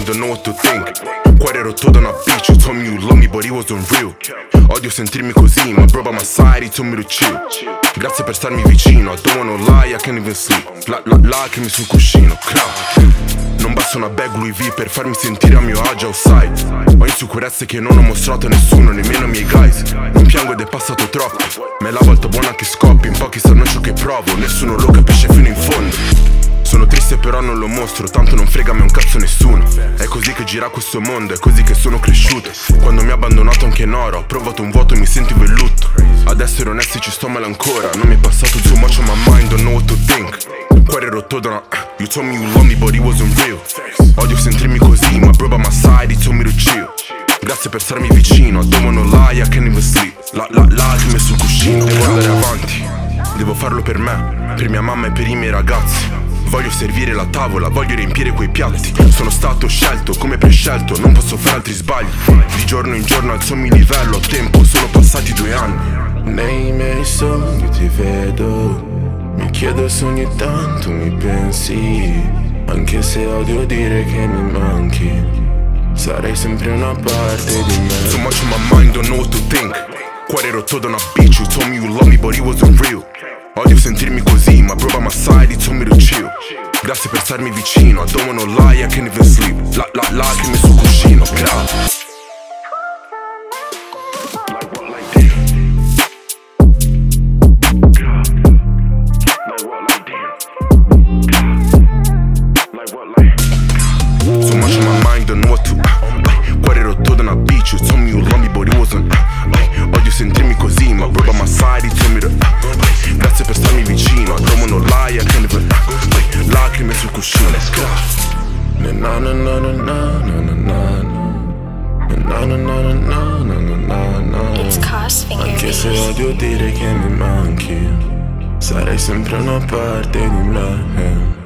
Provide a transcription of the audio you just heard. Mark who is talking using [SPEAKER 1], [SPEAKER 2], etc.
[SPEAKER 1] mind, don't know what to think. Cuore rotto da una bitch, you told me you love me but it wasn't real. Odio sentirmi così, ma bro by my side, he told me to chill. Grazie per starmi vicino, I don't wanna lie, I can't even sleep. Lacrime sul cuscino, non basta una bag Louis V per farmi sentire a mio agio outside. Ho insicurezze che non ho mostrato a nessuno, nemmeno ai miei guys. Non piango ed è passato troppo, ma è la volta buona che scoppi. In pochi sanno ciò che provo, nessuno lo capisce fino in fondo. Sono triste però non lo mostro, tanto non frega a me un cazzo nessuno. È così che gira questo mondo, è così che sono cresciuto. Quando mi ha abbandonato anche in oro, ho provato un vuoto e mi sentivo in lutto. Ad essere onesti ci sto male ancora, non mi è passato too much on my mind, don't know what to think. Cuore rotto da una you told me you love me but it wasn't real. Odio sentirmi così, ma bro by my side, he told me to chill. Grazie per starmi vicino, I don't wanna lie, I can't even sleep. Lacrime sul cuscino, devo andare avanti. Devo farlo per me, per mia mamma e per i miei ragazzi. Voglio servire la tavola, voglio riempire quei piatti. Sono stato scelto come prescelto, non posso fare altri sbagli. Di giorno in giorno alzo il mio livello, ho tempo, sono passati 2 anni.
[SPEAKER 2] Nei miei sogni ti vedo, mi chiedo se ogni tanto mi pensi. Anche se odio dire che mi manchi, sarai sempre una parte di me.
[SPEAKER 1] So much on my mind, don't know what to think. Cuore rotto da una bitch, you told me you love me but it wasn't real. Odio sentirmi così, ma bro by my side, he told me to chill. Grazie per starmi vicino, I don't wanna lie, I can't even sleep. Lacrime sul cuscino, So much on my mind, don't know what to Cuore rotto da una bitch, you told me you love me but it wasn't Odio sentirmi così, ma bro by my side, he told me to Grazie per starmi vicino, I don't wanna lie, I can't even Lacrime sul cuscino,
[SPEAKER 2] na na na na na na na na na na na na na.
[SPEAKER 3] It's Cosfinger.
[SPEAKER 2] Anche se odio dire che mi manchi, sarai sempre una parte di me.